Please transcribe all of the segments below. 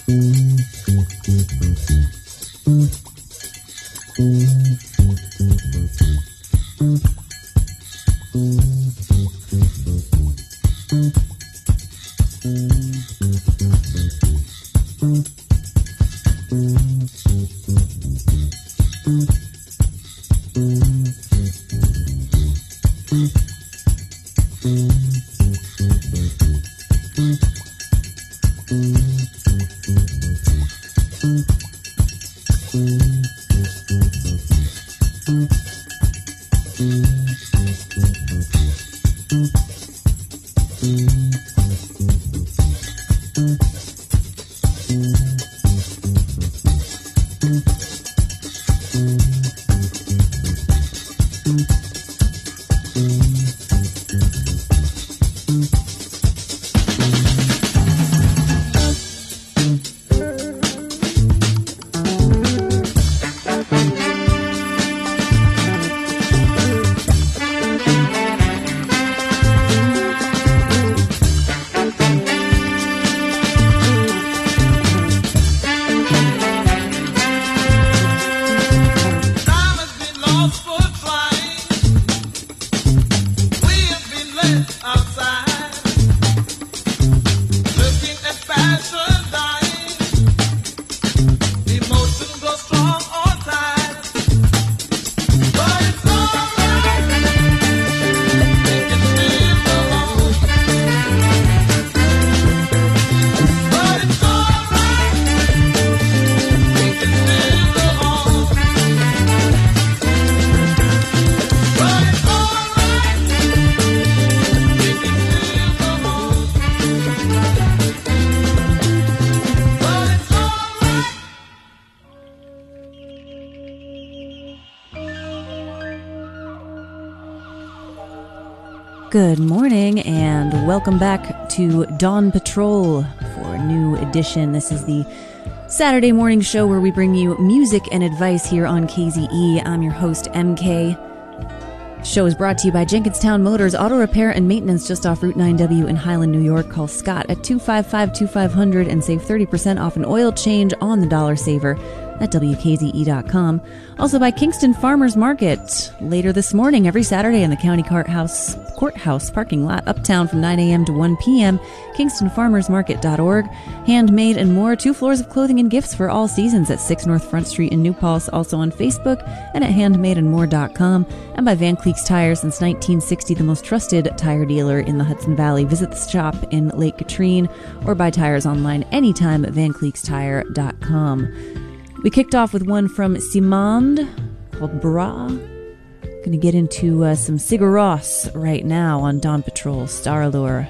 Good morning and welcome back to Dawn Patrol for a new edition. This is the Saturday morning show where we bring you music and advice here on KZE. I'm your host, MK. The show is brought to you by Jenkinstown Motors Auto Repair and Maintenance just off Route 9W in Highland, New York. Call Scott at 255-2500 and save 30% off an oil change on the Dollar Saver at WKZE.com. Also by Kingston Farmers Market. Later this morning, every Saturday in the County Courthouse parking lot, uptown from 9 a.m. to 1 p.m., KingstonFarmersMarket.org. Handmade and more, 2 floors of clothing and gifts for all seasons at 6 North Front Street in New Paltz, also on Facebook and at handmadeandmore.com. And by Van Cleek's Tires, since 1960, the most trusted tire dealer in the Hudson Valley. Visit the shop in Lake Katrine or buy tires online anytime at VanCleeksTire.com. We kicked off with one from Simond called Bra. Going to get into some Sigur Rós right now on Dawn Patrol, Star Allure.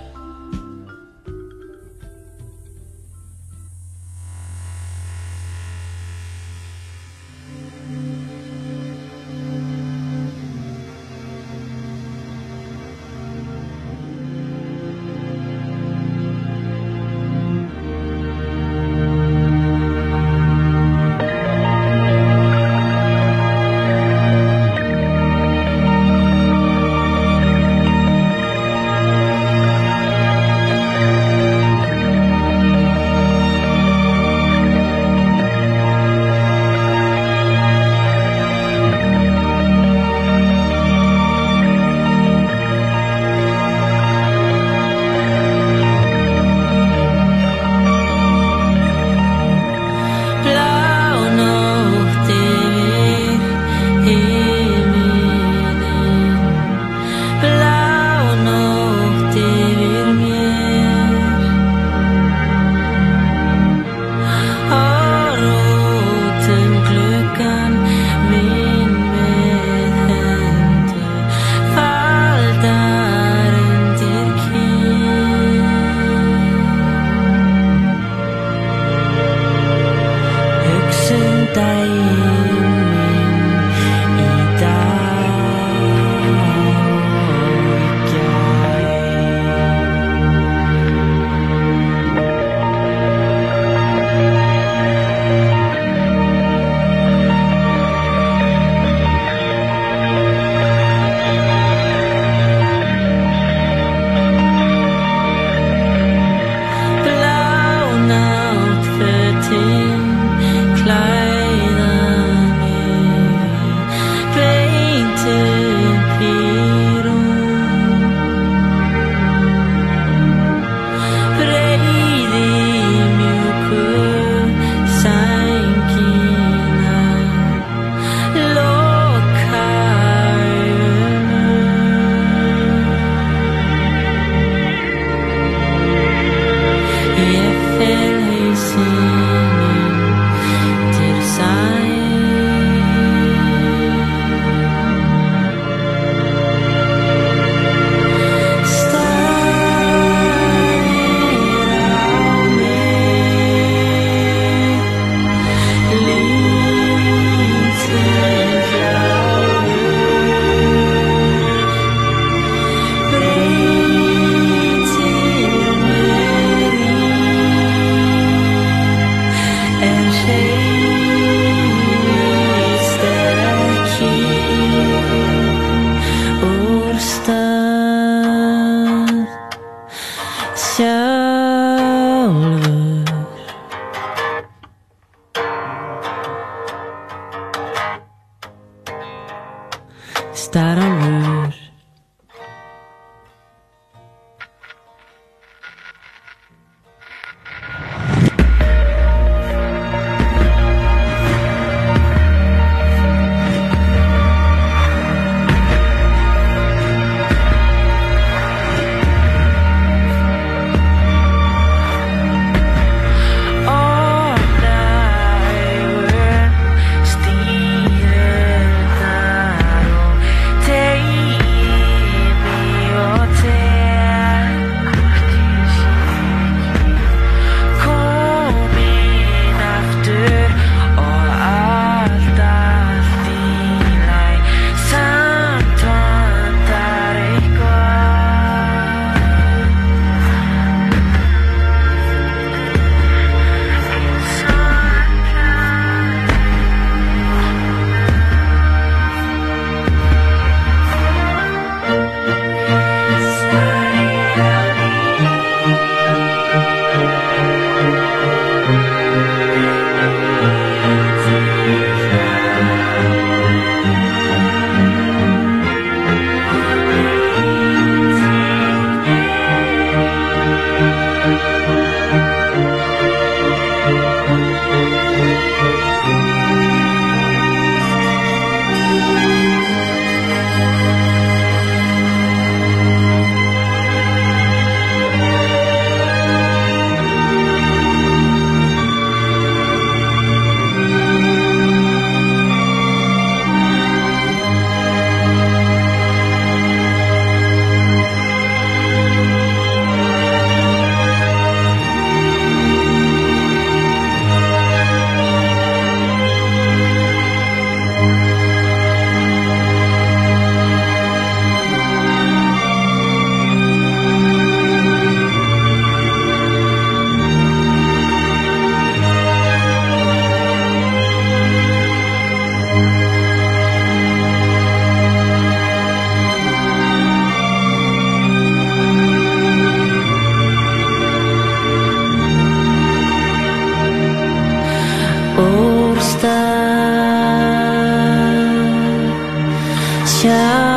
笑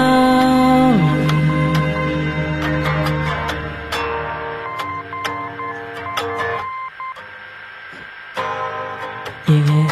容。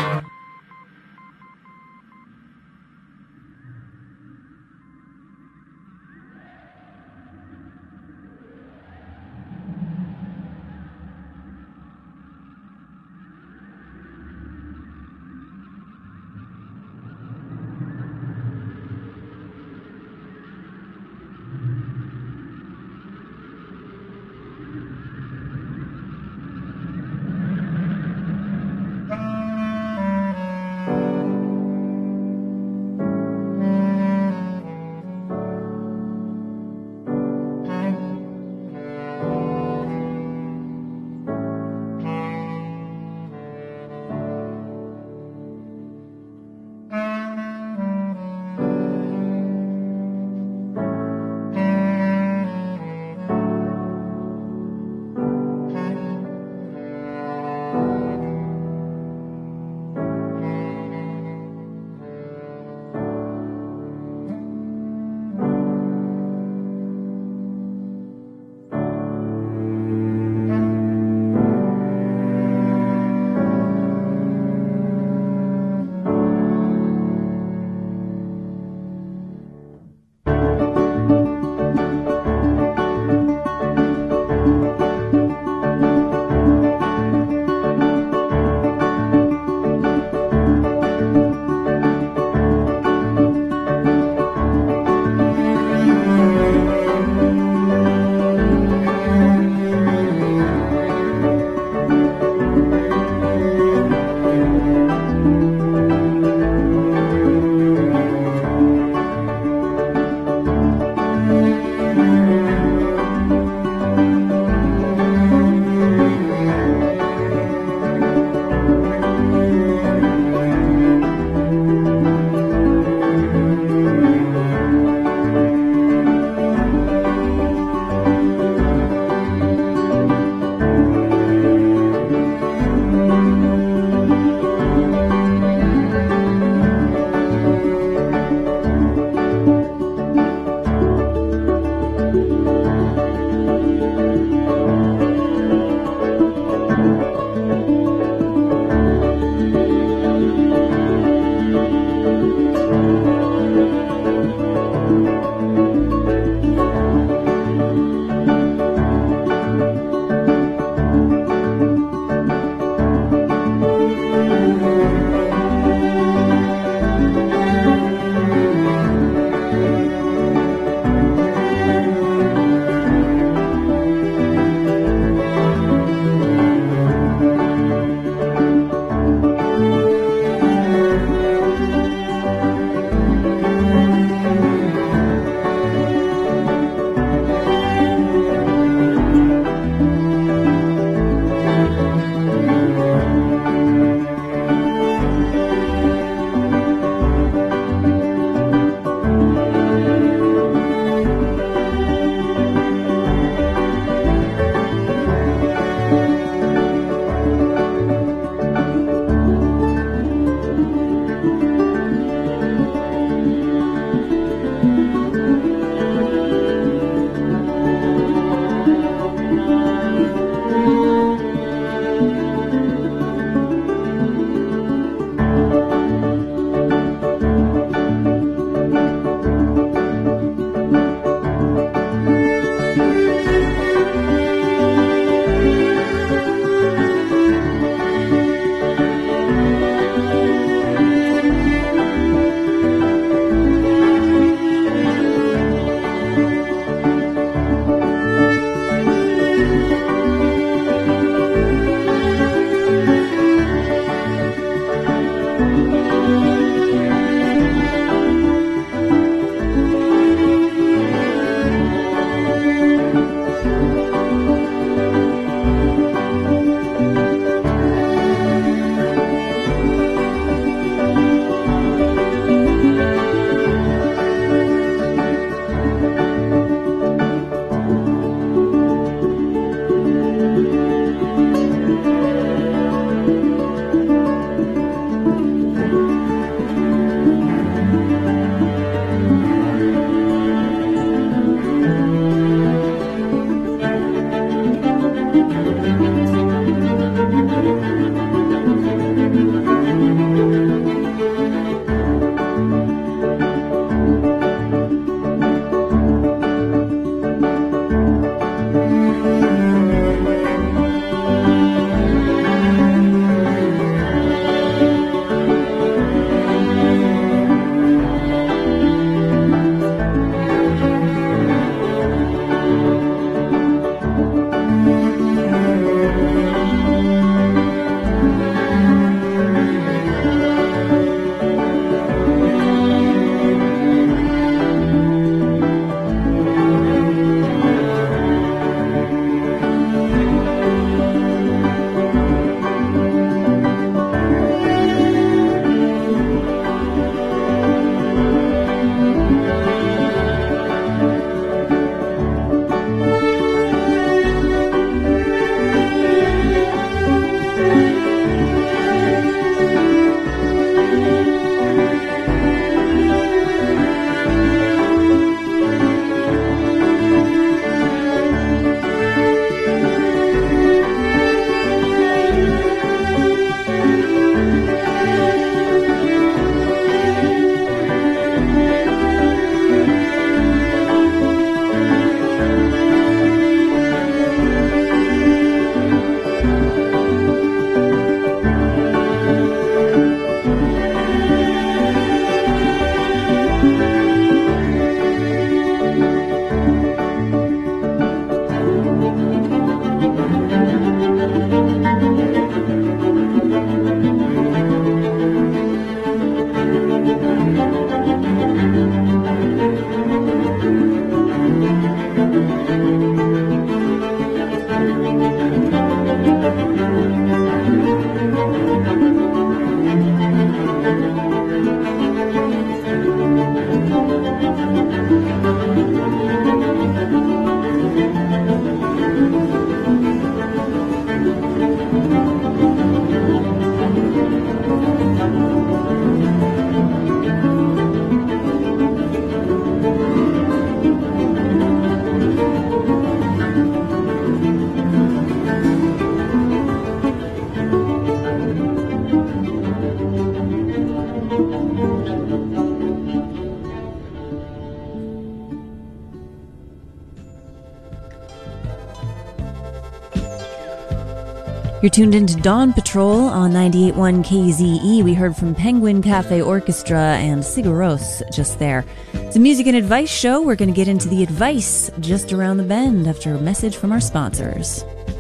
You're tuned into Dawn Patrol on 98.1 KZE. We heard from Penguin Cafe Orchestra and Sigaros just there. It's a music and advice show. We're going to get into the advice just around the bend after a message from our sponsors.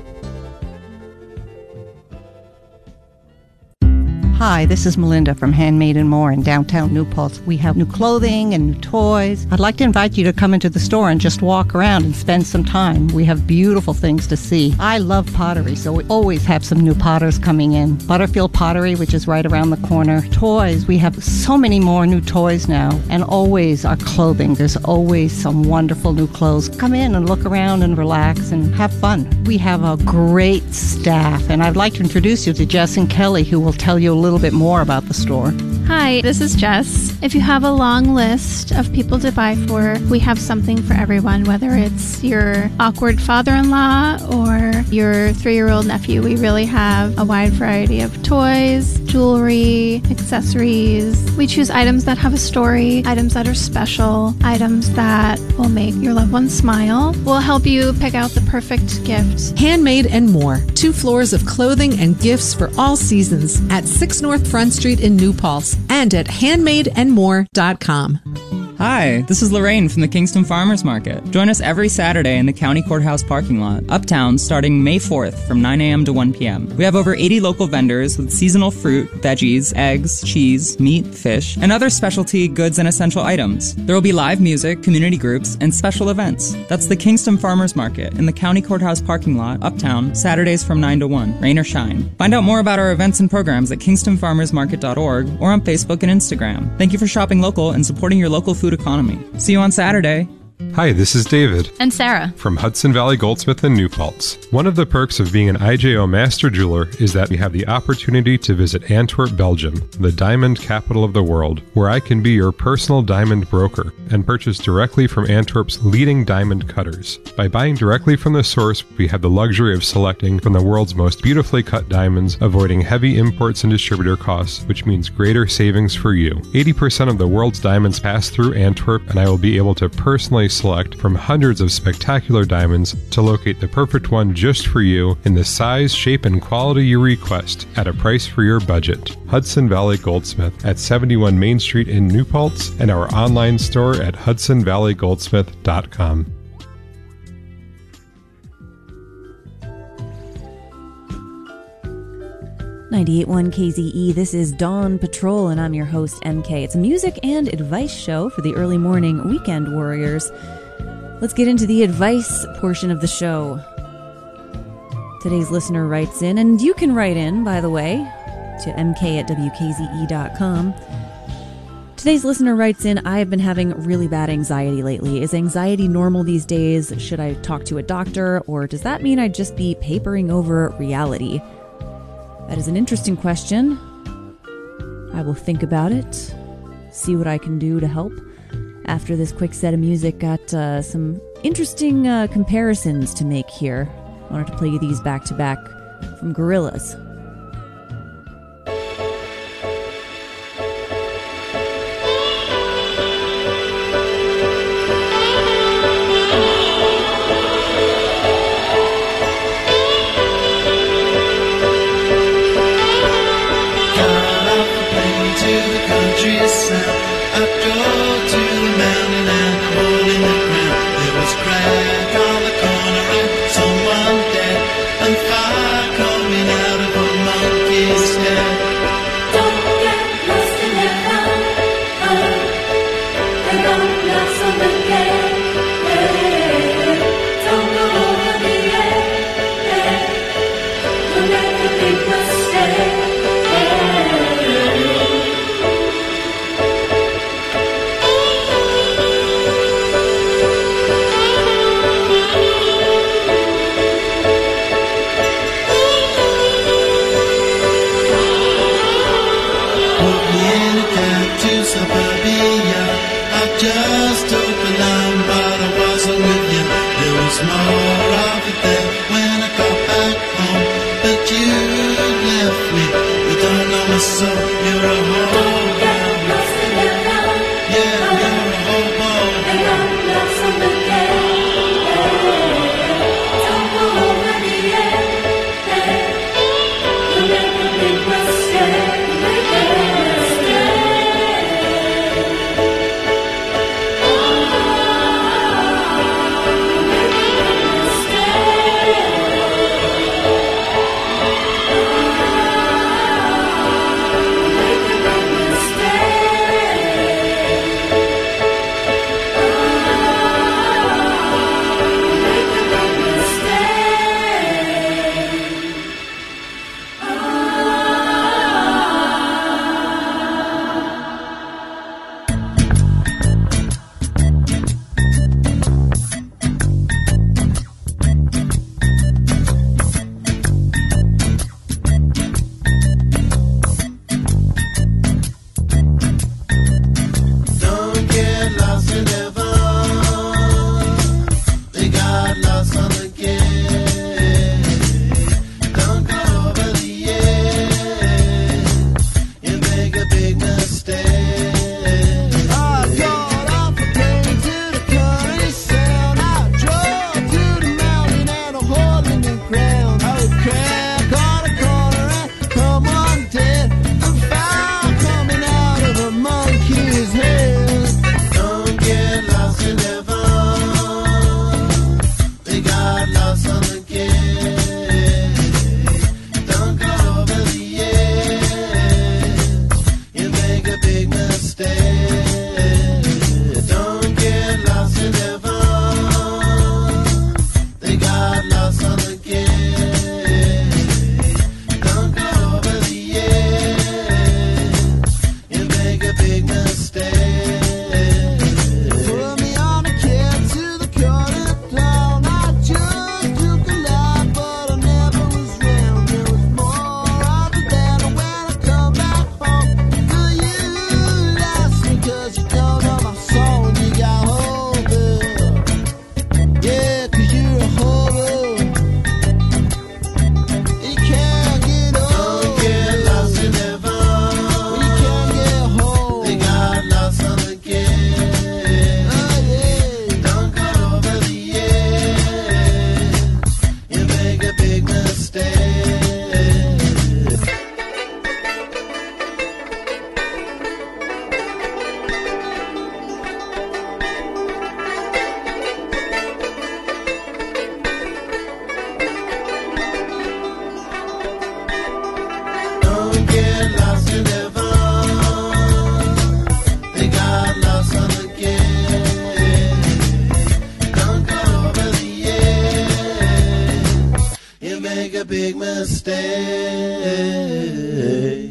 Hi, this is Melinda from Handmade and More in downtown New Paltz. We have new clothing and new toys. I'd like to invite you to come into the store and just walk around and spend some time. We have beautiful things to see. I love pottery, so we always have some new potters coming in. Butterfield Pottery, which is right around the corner. Toys, we have so many more new toys now. And always our clothing. There's always some wonderful new clothes. Come in and look around and relax and have fun. We have a great staff, and I'd like to introduce you to Jess and Kelly, who will tell you a little bit more about the store. Hi, this is Jess. If you have a long list of people to buy for, we have something for everyone, whether it's your awkward father-in-law or your 3-year-old nephew. We really have a wide variety of toys, jewelry, accessories. We choose items that have a story, items that are special, items that will make your loved one smile. We'll help you pick out the perfect gift. Handmade and More. 2 floors of clothing and gifts for all seasons at 6 North Front Street in New Paltz and at handmadeandmore.com. Hi, this is Lorraine from the Kingston Farmers Market. Join us every Saturday in the County Courthouse parking lot, uptown, starting May 4th from 9 a.m. to 1 p.m. We have over 80 local vendors with seasonal fruit, veggies, eggs, cheese, meat, fish, and other specialty goods and essential items. There will be live music, community groups, and special events. That's the Kingston Farmers Market in the County Courthouse parking lot, uptown, Saturdays from 9 to 1, rain or shine. Find out more about our events and programs at kingstonfarmersmarket.org or on Facebook and Instagram. Thank you for shopping local and supporting your local food economy. See you on Saturday. Hi, this is David. And Sarah. From Hudson Valley Goldsmith in New Paltz. One of the perks of being an IJO Master Jeweler is that we have the opportunity to visit Antwerp, Belgium, the diamond capital of the world, where I can be your personal diamond broker and purchase directly from Antwerp's leading diamond cutters. By buying directly from the source, we have the luxury of selecting from the world's most beautifully cut diamonds, avoiding heavy imports and distributor costs, which means greater savings for you. 80% of the world's diamonds pass through Antwerp, and I will be able to personally select from hundreds of spectacular diamonds to locate the perfect one just for you in the size, shape, and quality you request at a price for your budget. Hudson Valley Goldsmith at 71 Main Street in New Paltz and our online store at hudsonvalleygoldsmith.com. .1 KZE, this is Dawn Patrol, and I'm your host, MK. It's a music and advice show for the early morning weekend warriors. Let's get into the advice portion of the show. Today's listener writes in, and you can write in, by the way, to mk@wkze.com. Today's listener writes in, I have been having really bad anxiety lately. Is anxiety normal these days? Should I talk to a doctor, or does that mean I'd just be papering over reality? That is an interesting question. I will think about it, see what I can do to help. After this quick set of music, got some interesting comparisons to make here. I wanted to play you these back to back from Gorillaz. get lost in heaven. They got lost on the gate. Don't go over the edge. You make a big mistake.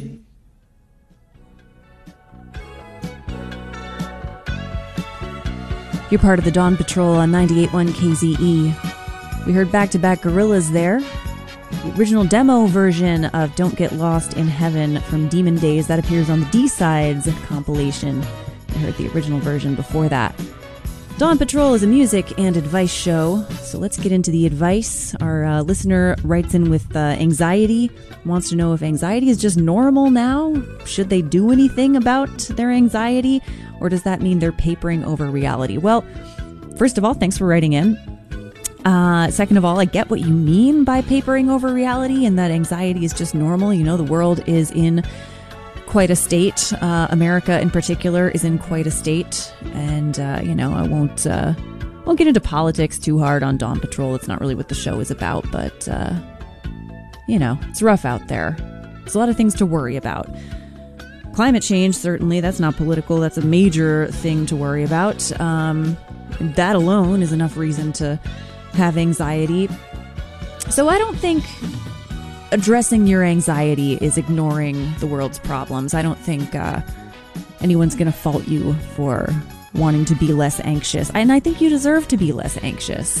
You're part of the Dawn Patrol on 98.1 KZE. We heard back-to-back Gorillaz there. The original demo version of Don't Get Lost in Heaven from Demon Days, that appears on the D-Sides compilation. We heard the original version before that. Dawn Patrol is a music and advice show, so let's get into the advice. Our listener writes in with anxiety, wants to know if anxiety is just normal now. Should they do anything about their anxiety, or does that mean they're papering over reality? Well, first of all, thanks for writing in. Second of all, I get what you mean by papering over reality and that anxiety is just normal. You know, the world is in quite a state. America in particular is in quite a state. And, I won't get into politics too hard on Dawn Patrol. It's not really what the show is about, but, it's rough out there. There's a lot of things to worry about. Climate change, certainly, that's not political. That's a major thing to worry about. That alone is enough reason to have anxiety. So I don't think addressing your anxiety is ignoring the world's problems. I don't think anyone's going to fault you for wanting to be less anxious. And I think you deserve to be less anxious.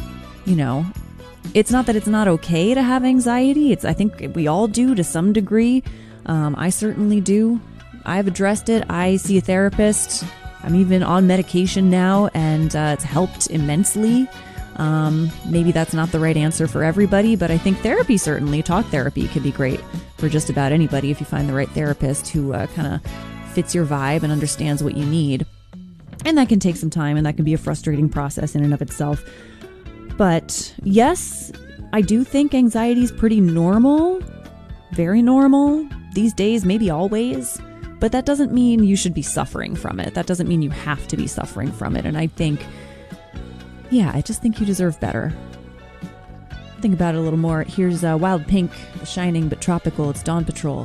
It's not that it's not okay to have anxiety. I think we all do to some degree. I certainly do. I've addressed it. I see a therapist. I'm even on medication now, and it's helped immensely. Maybe that's not the right answer for everybody, but I think therapy, certainly, talk therapy, can be great for just about anybody if you find the right therapist who kind of fits your vibe and understands what you need. And that can take some time, and that can be a frustrating process in and of itself. But yes, I do think anxiety is pretty normal, very normal these days, maybe always. But that doesn't mean you should be suffering from it. That doesn't mean you have to be suffering from it. And I just think you deserve better. Think about it a little more. Here's Wild Pink, Shining but Tropical. It's Dawn Patrol.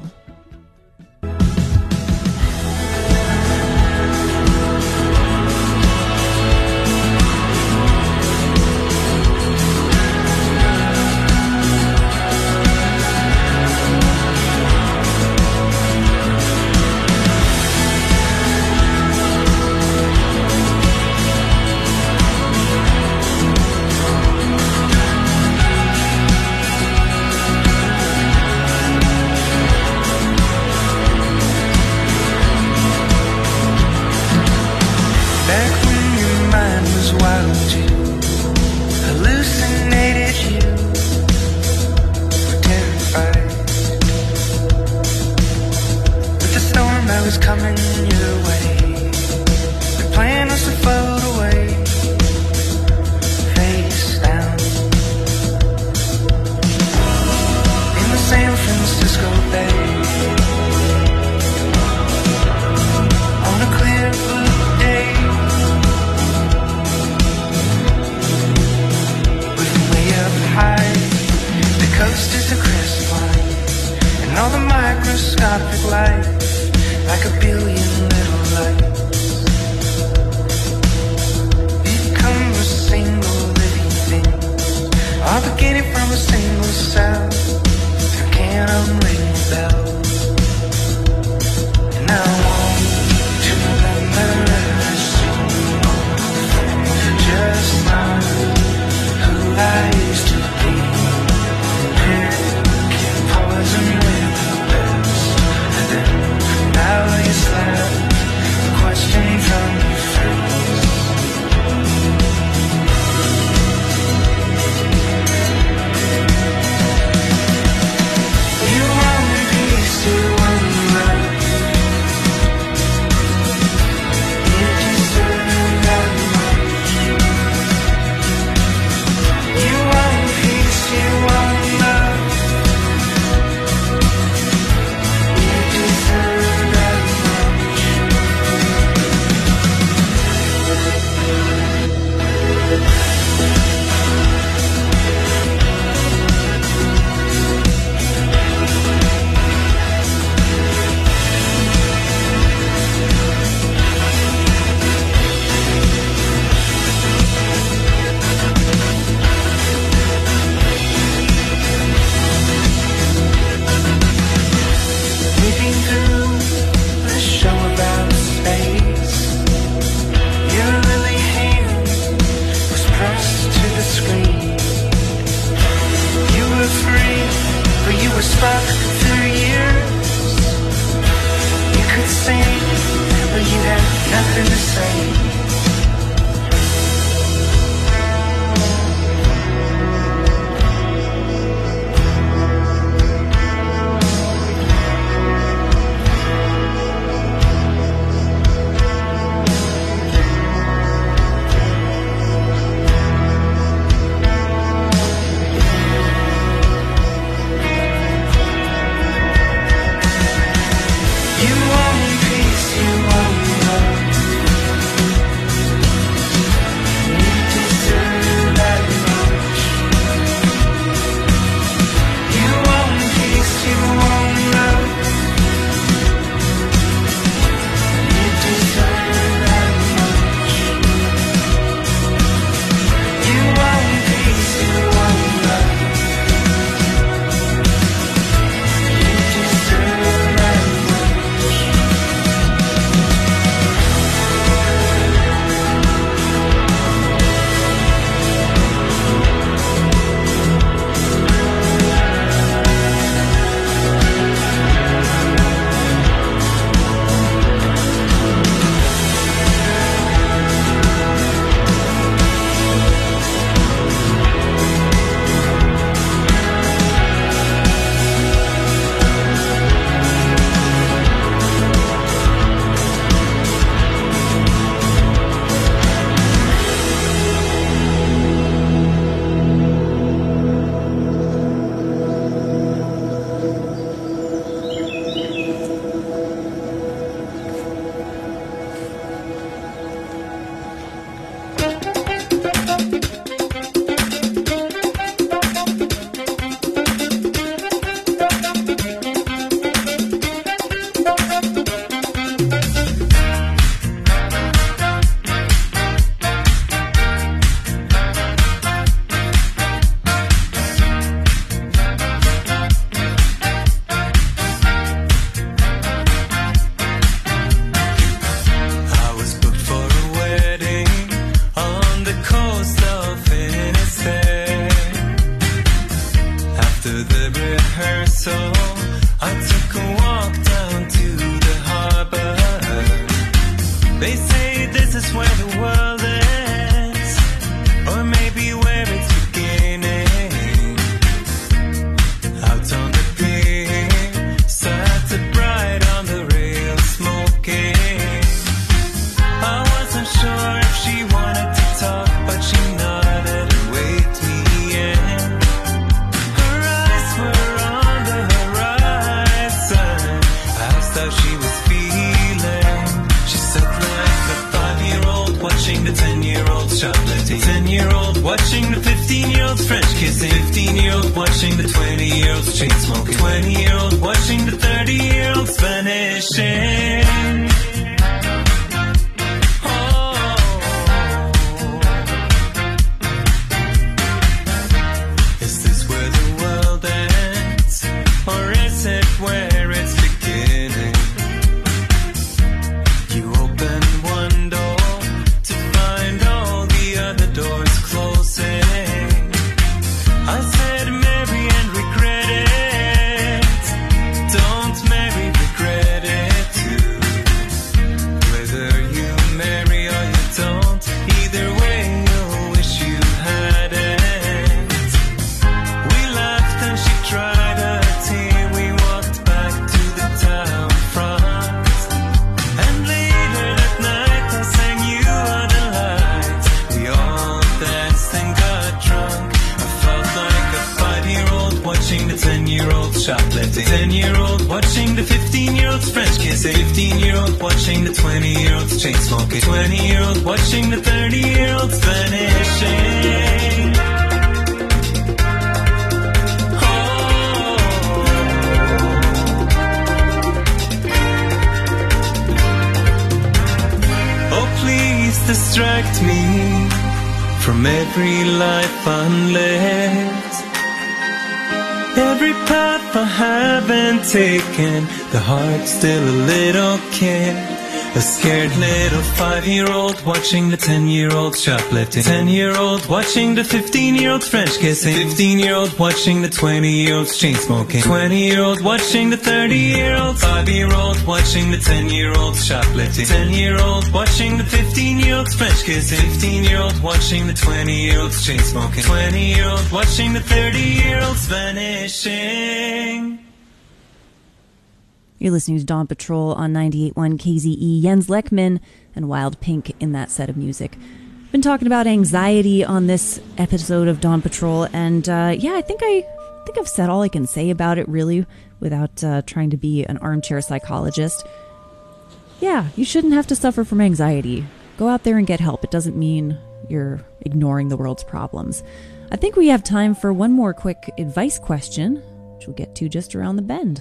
You want me how she was feeling. She sat like a 5-year-old watching the 10-year-old shoplifting, 10-year-old watching the 15-year-olds French kissing, 15-year-old watching the 20-year-olds chain smoking, 20-year-old watching the 30-year-olds vanishing. Where it's beginning. You open one door to find all the other doors closing. I said marry and regret it. Don't marry, regret it too. Whether you marry or you don't, either way you'll wish you had it. We laughed and she tried a tea. Shoplifting, 10-year-old watching the 15-year-olds French kissing, 15-year-old watching the 20-year-olds chain smoking, 20-year-old watching the 30-year-olds vanishing. Oh, please distract me from every life unlit. Every path I haven't taken, the heart's still a little kid. A scared little 5-year-old watching the 10-year-old shoplifting, 10-year-old watching the 15-year-old French kissing, 15-year-old watching the 20-year-olds chain smoking, 20-year-old watching the 30-year-old, 5-year-old watching the 10-year-old shoplifting, 10-year-old watching the 15-year-olds French kissing, 15-year-old watching the 20-year-olds chain smoking, 20-year-old watching the 30-year-olds vanishing. You're listening to Dawn Patrol on 98.1 KZE. Jens Lekman and Wild Pink in that set of music. Been talking about anxiety on this episode of Dawn Patrol, and I think I've said all I can say about it, really, without trying to be an armchair psychologist. Yeah, you shouldn't have to suffer from anxiety. Go out there and get help. It doesn't mean you're ignoring the world's problems. I think we have time for one more quick advice question, which we'll get to just around the bend.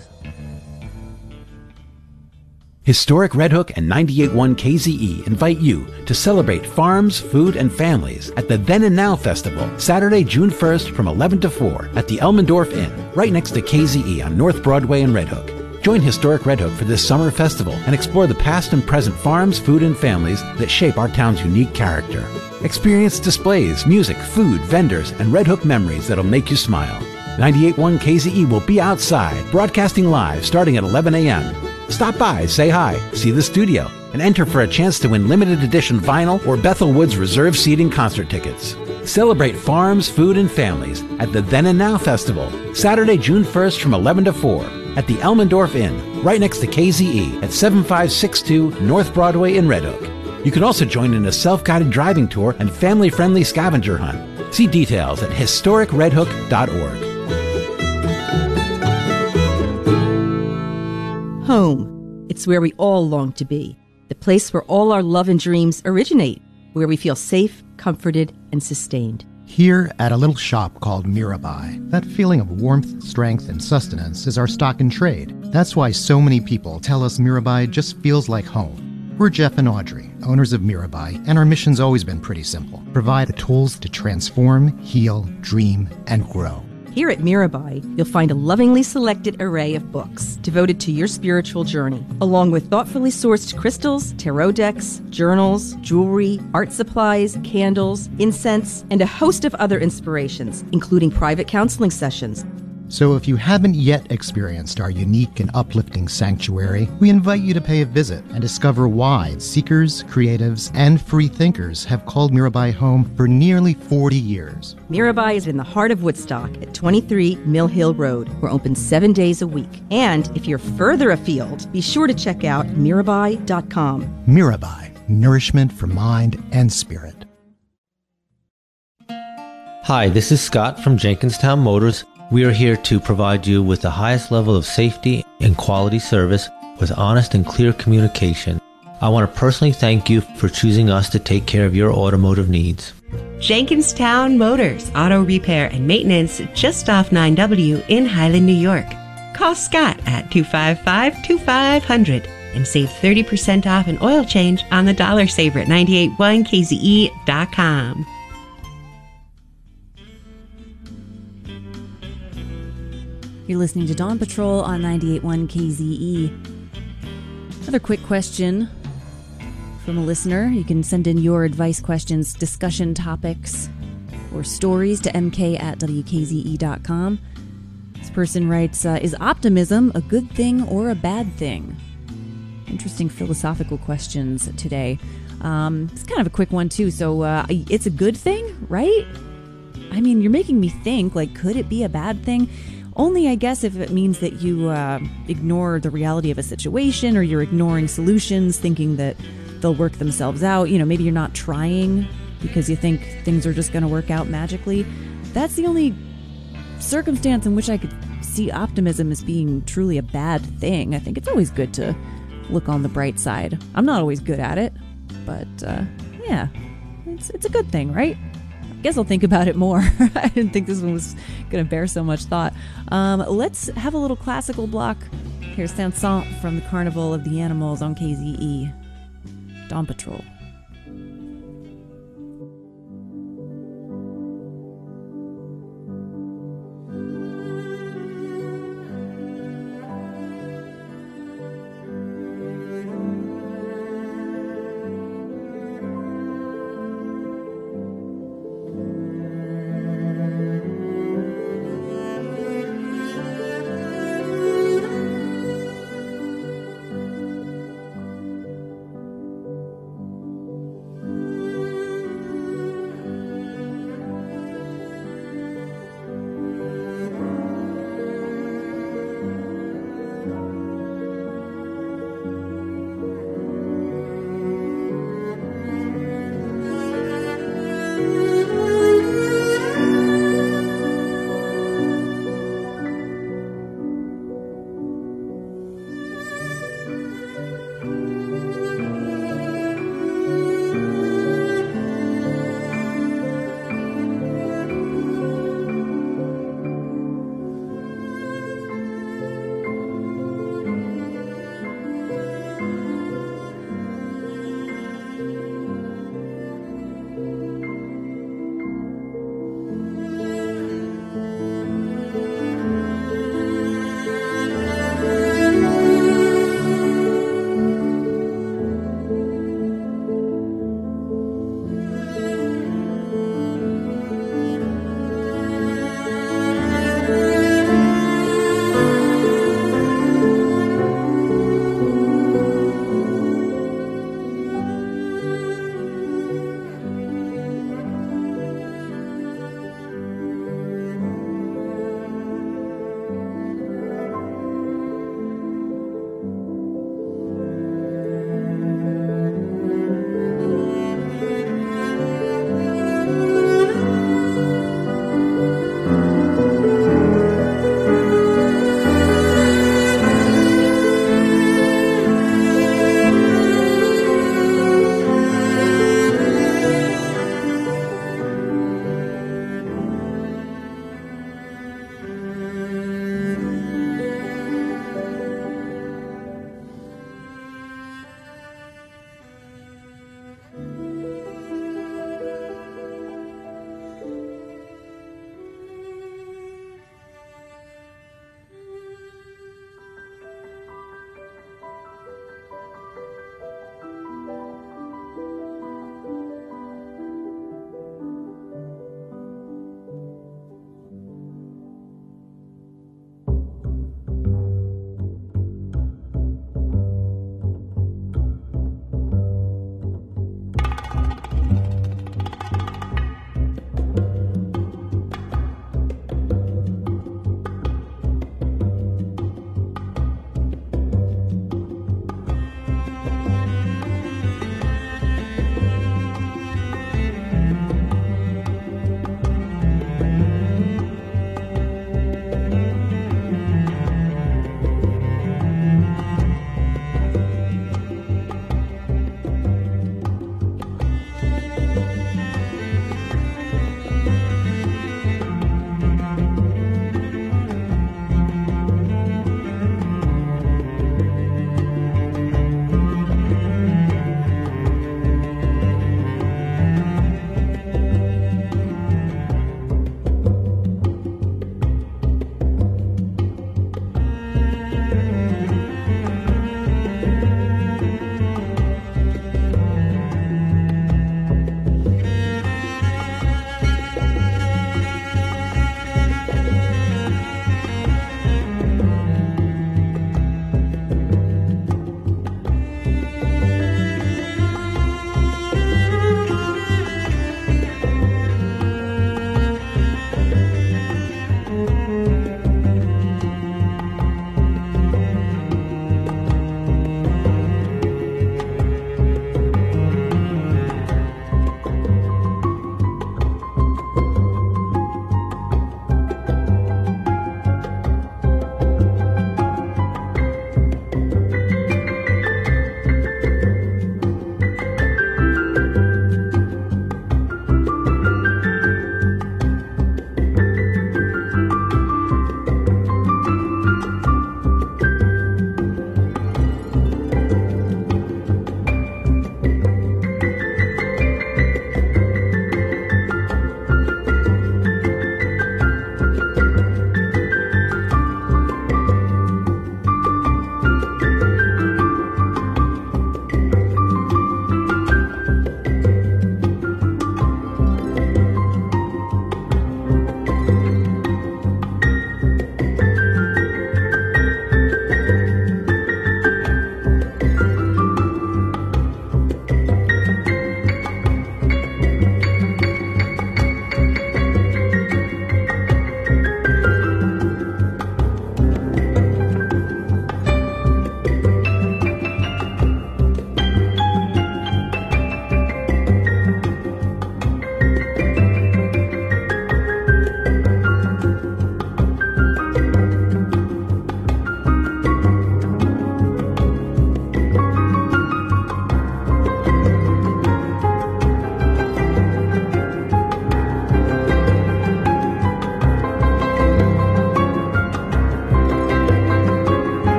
Historic Red Hook and 98.1 KZE invite you to celebrate farms, food, and families at the Then and Now Festival, Saturday, June 1st from 11 to 4 at the Elmendorf Inn, right next to KZE on North Broadway in Red Hook. Join Historic Red Hook for this summer festival and explore the past and present farms, food, and families that shape our town's unique character. Experience displays, music, food, vendors, and Red Hook memories that'll make you smile. 98.1 KZE will be outside, broadcasting live starting at 11 a.m. Stop by, say hi, see the studio, and enter for a chance to win limited edition vinyl or Bethel Woods reserved seating concert tickets. Celebrate farms, food, and families at the Then and Now Festival, Saturday, June 1st from 11 to 4 at the Elmendorf Inn, right next to KZE at 7562 North Broadway in Red Hook. You can also join in a self-guided driving tour and family-friendly scavenger hunt. See details at historicredhook.org. Home. It's where we all long to be. The place where all our love and dreams originate, where we feel safe, comforted, and sustained. Here at a little shop called Mirabai, that feeling of warmth, strength, and sustenance is our stock in trade. That's why so many people tell us Mirabai just feels like home. We're Jeff and Audrey, owners of Mirabai, and our mission's always been pretty simple. Provide the tools to transform, heal, dream, and grow. Here at Mirabai, you'll find a lovingly selected array of books devoted to your spiritual journey, along with thoughtfully sourced crystals, tarot decks, journals, jewelry, art supplies, candles, incense, and a host of other inspirations, including private counseling sessions. So if you haven't yet experienced our unique and uplifting sanctuary, we invite you to pay a visit and discover why seekers, creatives, and free thinkers have called Mirabai home for nearly 40 years. Mirabai is in the heart of Woodstock at 23 Mill Hill Road. We're open 7 days a week. And if you're further afield, be sure to check out Mirabai.com. Mirabai, nourishment for mind and spirit. Hi, this is Scott from Jenkinstown Motors. We are here to provide you with the highest level of safety and quality service with honest and clear communication. I want to personally thank you for choosing us to take care of your automotive needs. Jenkinstown Motors, auto repair and maintenance just off 9W in Highland, New York. Call Scott at 255-2500 and save 30% off an oil change on the Dollar Saver at 981kze.com. You're listening to Dawn Patrol on 98.1 KZE. Another quick question from a listener. You can send in your advice questions, discussion topics, or stories to mk@wkze.com. This person writes, is optimism a good thing or a bad thing? Interesting philosophical questions today. It's kind of a quick one, too. So it's a good thing, right? I mean, you're making me think, like, could it be a bad thing? Only, I guess, if it means that you ignore the reality of a situation, or you're ignoring solutions, thinking that they'll work themselves out. You know, maybe you're not trying because you think things are just going to work out magically. That's the only circumstance in which I could see optimism as being truly a bad thing. I think it's always good to look on the bright side. I'm not always good at it, but yeah, it's a good thing, right? I guess I'll think about it more. I didn't think this one was going to bear so much thought. Let's have a little classical block. Here's Saint-Saëns from the Carnival of the Animals on KZE. Dawn Patrol.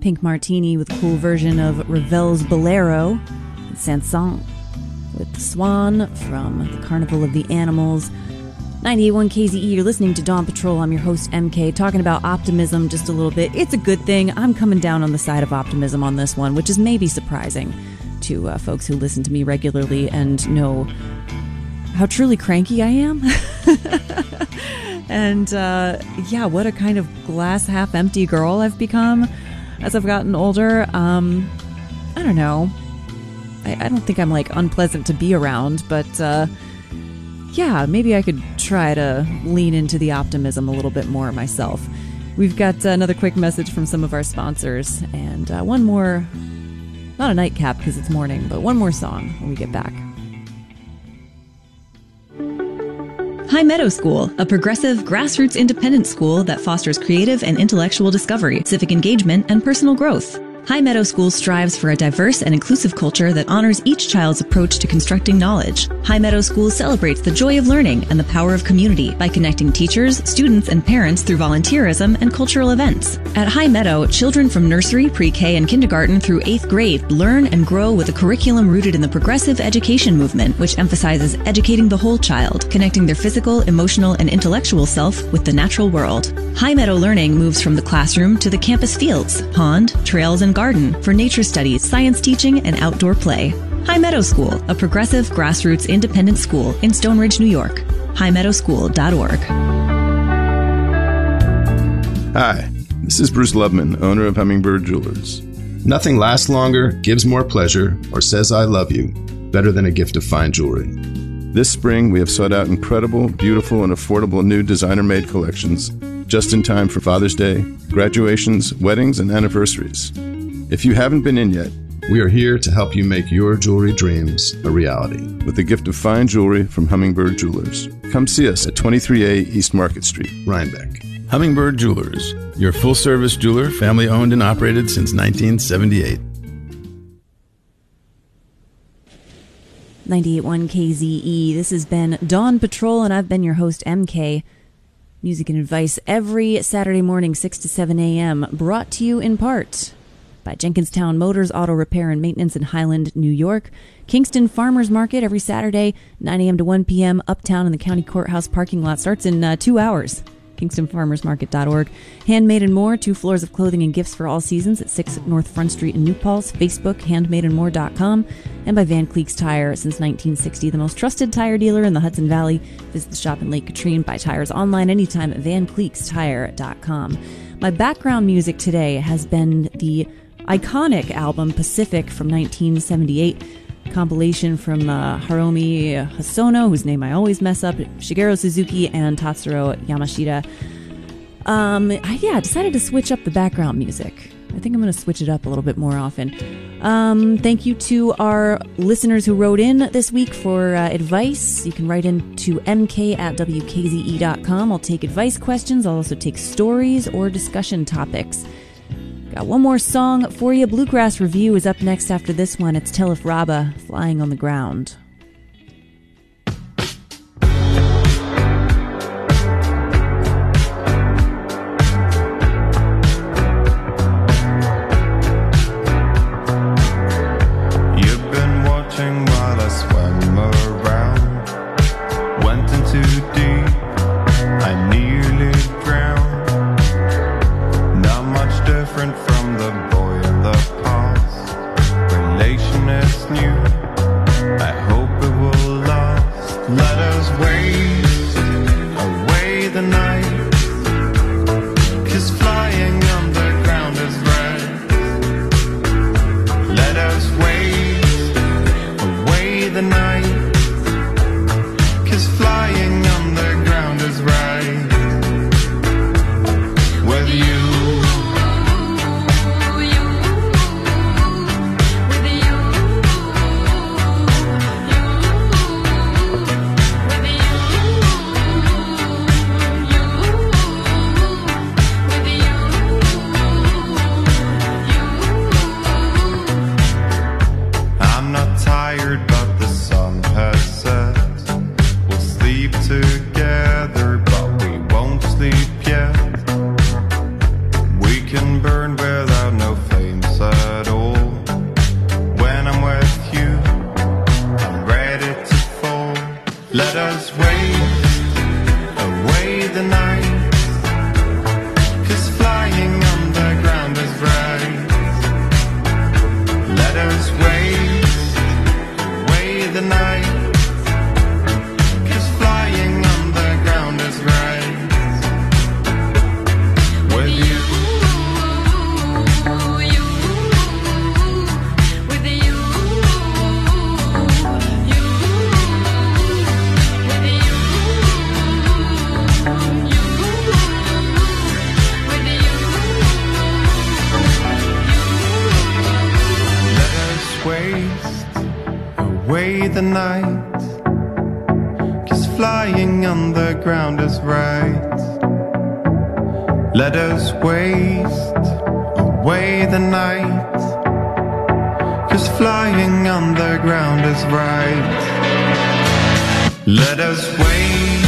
Pink Martini with a cool version of Ravel's Bolero, and Sanson with The Swan from the Carnival of the Animals. 98.1 KZE, you're listening to Dawn Patrol. I'm your host, MK, talking about optimism just a little bit. It's a good thing. I'm coming down on the side of optimism on this one, which is maybe surprising to folks who listen to me regularly and know how truly cranky I am. And yeah, what a kind of glass half empty girl I've become as I've gotten older. I don't know. I don't think I'm like unpleasant to be around, but yeah, maybe I could try to lean into the optimism a little bit more myself. We've got another quick message from some of our sponsors, and one more, not a nightcap because it's morning, but one more song when we get back. High Meadow School, a progressive, grassroots independent school that fosters creative and intellectual discovery, civic engagement, and personal growth. High Meadow School strives for a diverse and inclusive culture that honors each child's approach to constructing knowledge. High Meadow School celebrates the joy of learning and the power of community by connecting teachers, students, and parents through volunteerism and cultural events. At High Meadow, children from nursery, pre-K, and kindergarten through 8th grade learn and grow with a curriculum rooted in the progressive education movement, which emphasizes educating the whole child, connecting their physical, emotional, and intellectual self with the natural world. High Meadow learning moves from the classroom to the campus fields, pond, trails, and garden for nature studies, science teaching, and outdoor play. High Meadow School, a progressive, grassroots, independent school in Stone Ridge, New York. highmeadowschool.org. Hi, this is Bruce Lubman, owner of Hummingbird Jewelers. Nothing lasts longer, gives more pleasure, or says I love you better than a gift of fine jewelry. This spring, we have sought out incredible, beautiful, and affordable new designer-made collections just in time for Father's Day, graduations, weddings, and anniversaries. If you haven't been in yet, we are here to help you make your jewelry dreams a reality with a gift of fine jewelry from Hummingbird Jewelers. Come see us at 23A East Market Street, Rhinebeck. Hummingbird Jewelers, your full-service jeweler, family-owned and operated since 1978. 98.1 KZE. This has been Dawn Patrol, and I've been your host, MK. Music and advice every Saturday morning, 6 to 7 a.m., brought to you in part by Jenkinstown Motors Auto Repair and Maintenance in Highland, New York. Kingston Farmers Market every Saturday, 9 a.m. to 1 p.m., uptown in the county courthouse parking lot. Starts in 2 hours. KingstonFarmersMarket.org. Handmade and More, 2 floors of clothing and gifts for all seasons at 6 North Front Street in New Paltz. Facebook, handmadeandmore.com. And by Van Cleek's Tire, since 1960, the most trusted tire dealer in the Hudson Valley. Visit the shop in Lake Katrine. Buy tires online anytime at vancleekstire.com. My background music today has been the iconic album Pacific from 1978, compilation from Hiromi Hosono, whose name I always mess up, Shigeru Suzuki, and Tatsuro Yamashita. I decided to switch up the background music. I think I'm going to switch it up a little bit more often. Thank you to our listeners who wrote in this week for advice. You can write in to mk@wkze.com. I'll take advice questions. I'll also take stories or discussion topics. Got one more song for you. Bluegrass Review is up next after this one. It's Telef Rabba, Flying on the Ground. You've been watching while I swam around. Went in too deep, I nearly drowned. Not much different from the boy in the past. Relation is new, I hope it will last. Let us waste away the night, 'cause flying underground is right. Let us waste away the night, 'cause flying underground is right. With you, with you, with you. the night, 'cause flying on the ground is right. Let us waste away the night, 'cause flying on the ground is right. With you, waste away the night, 'cause flying on the ground is right. Let us waste away the night, 'cause flying on the ground is right. Let us waste